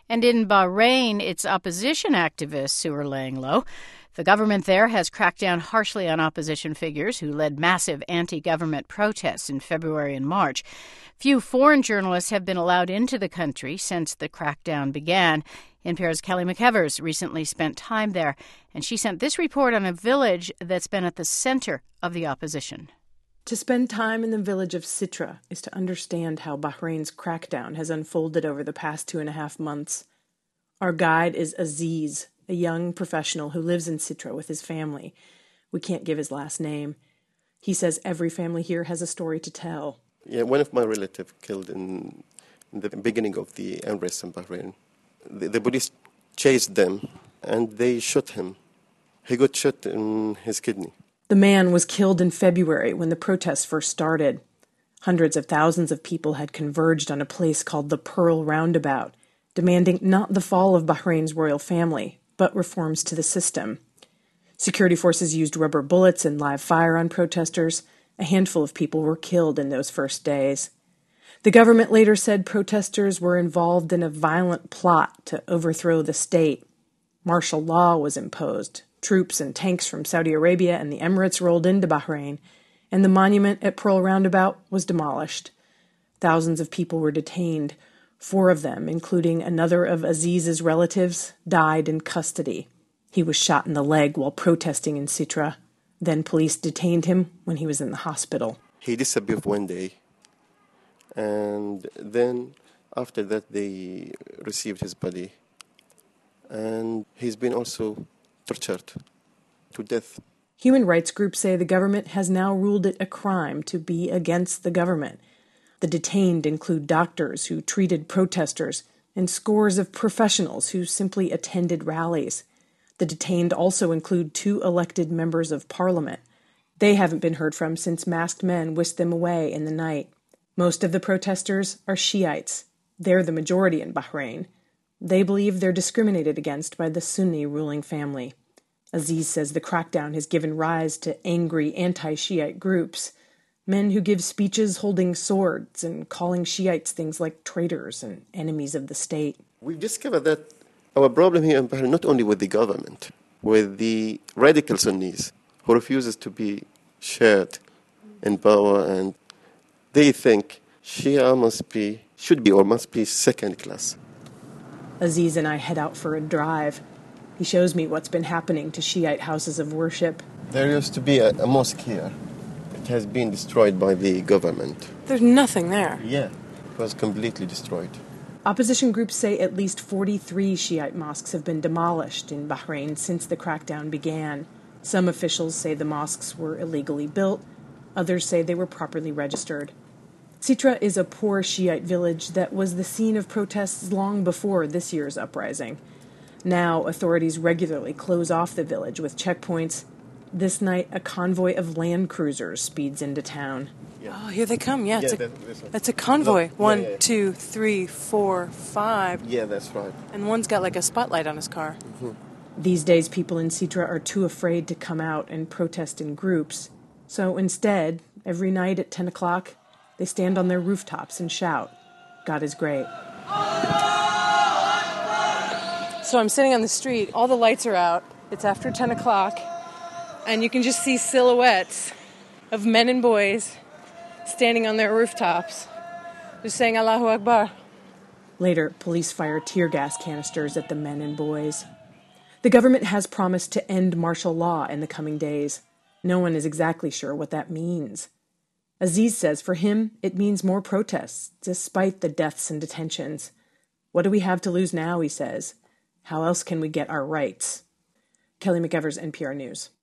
And in Bahrain, it's opposition activists who are laying low. The government there has cracked down harshly on opposition figures who led massive anti-government protests in February and March. Few foreign journalists have been allowed into the country since the crackdown began. NPR's Kelly McEvers recently spent time there, and she sent this report on a village that's been at the center of the opposition. To spend time in the village of Sitra is to understand how Bahrain's crackdown has unfolded over the past 2.5 months. Our guide is Aziz, a young professional who lives in Sitra with his family. We can't give his last name. He says every family here has a story to tell. Yeah, one of my relatives killed in the beginning of the unrest in Bahrain. The police chased them and they shot him. He got shot in his kidney. The man was killed in February when the protests first started. Hundreds of thousands of people had converged on a place called the Pearl Roundabout, demanding not the fall of Bahrain's royal family, but reforms to the system. Security forces used rubber bullets and live fire on protesters. A handful of people were killed in those first days. The government later said protesters were involved in a violent plot to overthrow the state. Martial law was imposed. Troops and tanks from Saudi Arabia and the Emirates rolled into Bahrain, and the monument at Pearl Roundabout was demolished. Thousands of people were detained. 4 of them, including another of Aziz's relatives, died in custody. He was shot in the leg while protesting in Sitra. Then police detained him when he was in the hospital. He disappeared one day, and then after that they received his body. And he's been also tortured to death. Human rights groups say the government has now ruled it a crime to be against the government. The detained include doctors who treated protesters and scores of professionals who simply attended rallies. The detained also include 2 elected members of parliament. They haven't been heard from since masked men whisked them away in the night. Most of the protesters are Shiites. They're the majority in Bahrain. They believe they're discriminated against by the Sunni ruling family. Aziz says the crackdown has given rise to angry anti-Shiite groups, men who give speeches holding swords and calling Shiites things like traitors and enemies of the state. We've discovered that our problem here in Bahrain, not only with the government, with the radical Sunnis who refuses to be shared in power, and they think Shia must be second class. Aziz and I head out for a drive. He shows me what's been happening to Shiite houses of worship. There used to be a mosque here. It has been destroyed by the government. There's nothing there. Yeah, it was completely destroyed. Opposition groups say at least 43 Shiite mosques have been demolished in Bahrain since the crackdown began. Some officials say the mosques were illegally built. Others say they were properly registered. Sitra is a poor Shiite village that was the scene of protests long before this year's uprising. Now, authorities regularly close off the village with checkpoints. This night, a convoy of Land Cruisers speeds into town. Yeah. Oh, here they come. Yeah, it's a convoy. Look, 1, 2, 3, 4, 5. Yeah, that's right. And one's got like a spotlight on his car. Mm-hmm. These days, people in Sitra are too afraid to come out and protest in groups. So instead, every night at 10 o'clock, they stand on their rooftops and shout, "God is great." So I'm sitting on the street. All the lights are out. It's after 10 o'clock. And you can just see silhouettes of men and boys standing on their rooftops, just saying Allahu Akbar. Later, police fire tear gas canisters at the men and boys. The government has promised to end martial law in the coming days. No one is exactly sure what that means. Aziz says for him, it means more protests, despite the deaths and detentions. What do we have to lose now, he says. How else can we get our rights? Kelly McEvers, NPR News.